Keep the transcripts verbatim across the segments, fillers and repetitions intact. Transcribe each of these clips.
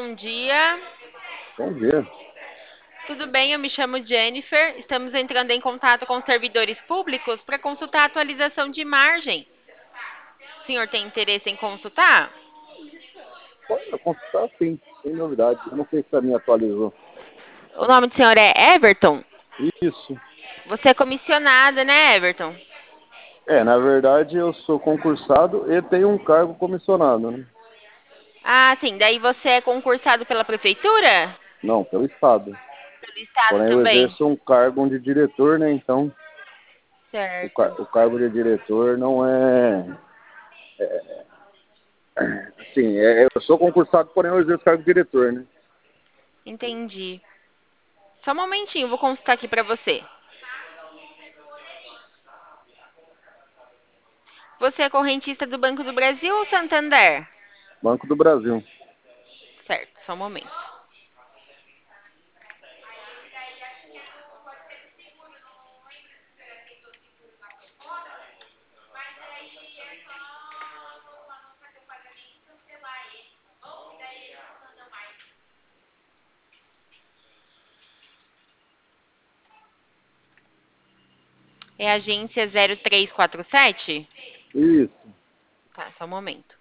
bom dia. Bom dia. Tudo bem? Eu me chamo Jennifer. Estamos entrando em contato com os servidores públicos para consultar a atualização de margem. O senhor tem interesse em consultar? Pode consultar, sim, sem novidade. Eu não sei se a minha atualizou. O nome do senhor é Everton? Isso. Você é comissionada, né, Everton? É, na verdade, eu sou concursado e tenho um cargo comissionado, né? Ah, sim. Daí você é concursado pela prefeitura? Não, pelo Estado. Pelo estado Porém, eu também? exerço um cargo de diretor, né? Então, o, car Certo. o cargo de diretor não é... é assim, é, eu sou concursado, porém eu exerço o cargo de diretor, né? Entendi. Só um momentinho, vou consultar aqui para você. Você é correntista do Banco do Brasil ou Santander? Banco do Brasil. Certo, só um momento. É a agência zero três quatro sete? Isso. Tá, só um momento.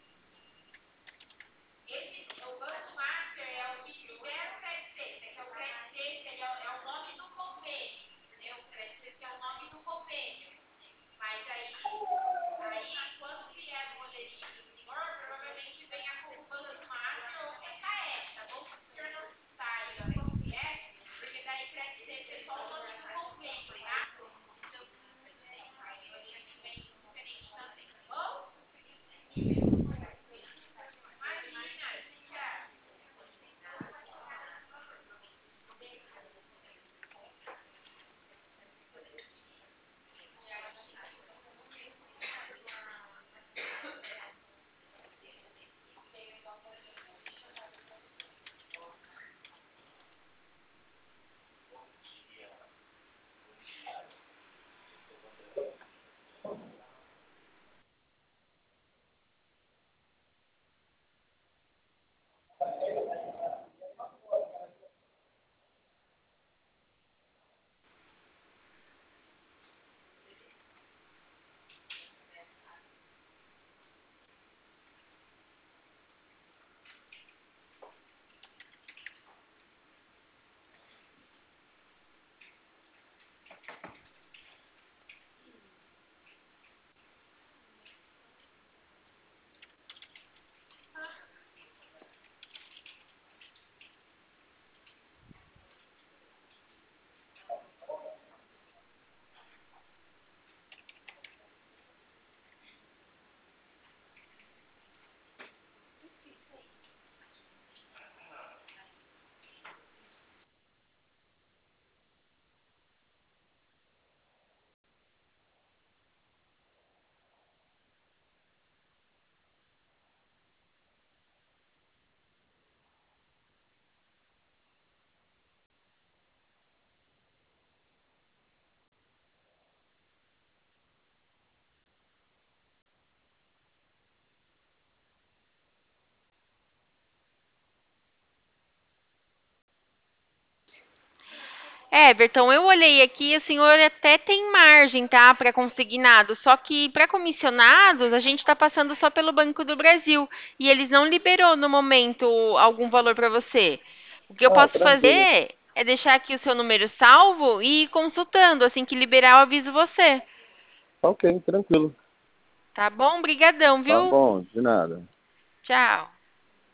É, Everton, eu olhei aqui, o senhor até tem margem, tá, para consignado, só que para comissionados a gente está passando só pelo Banco do Brasil e eles não liberou no momento algum valor para você. O que eu Ah, posso tranquilo. fazer é deixar aqui o seu número salvo e ir consultando, assim que liberar eu aviso você. Ok, tranquilo. Tá bom? Brigadão, Tá viu? bom, de nada. Tchau.